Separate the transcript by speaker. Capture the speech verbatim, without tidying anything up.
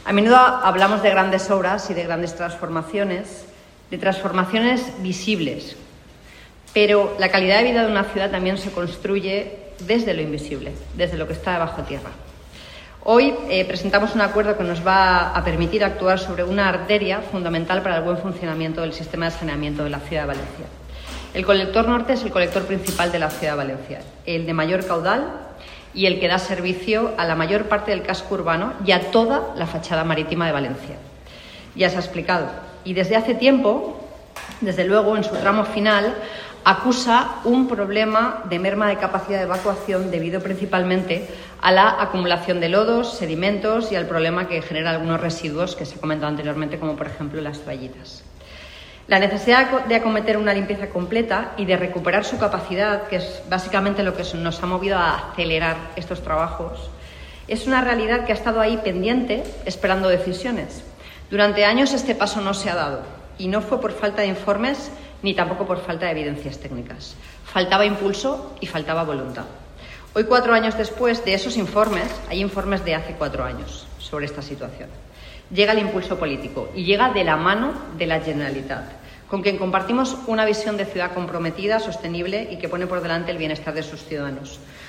Speaker 1: A menudo hablamos de grandes obras y de grandes transformaciones, de transformaciones visibles, pero la calidad de vida de una ciudad también se construye desde lo invisible, desde lo que está debajo tierra. Hoy eh, presentamos un acuerdo que nos va a permitir actuar sobre una arteria fundamental para el buen funcionamiento del sistema de saneamiento de la ciudad de Valencia. El colector norte es el colector principal de la ciudad de Valencia, el de mayor caudal y el que da servicio a la mayor parte del casco urbano y a toda la fachada marítima de Valencia. Ya se ha explicado. Y desde hace tiempo, desde luego, en su tramo final, acusa un problema de merma de capacidad de evacuación debido principalmente a la acumulación de lodos, sedimentos y al problema que genera algunos residuos que se ha comentado anteriormente, como por ejemplo las toallitas. La necesidad de acometer una limpieza completa y de recuperar su capacidad, que es básicamente lo que nos ha movido a acelerar estos trabajos, es una realidad que ha estado ahí pendiente, esperando decisiones. Durante años este paso no se ha dado y no fue por falta de informes ni tampoco por falta de evidencias técnicas. Faltaba impulso y faltaba voluntad. Hoy, cuatro años después de esos informes, hay informes de hace cuatro años sobre esta situación. Llega el impulso político y llega de la mano de la Generalitat, con quien compartimos una visión de ciudad comprometida, sostenible y que pone por delante el bienestar de sus ciudadanos.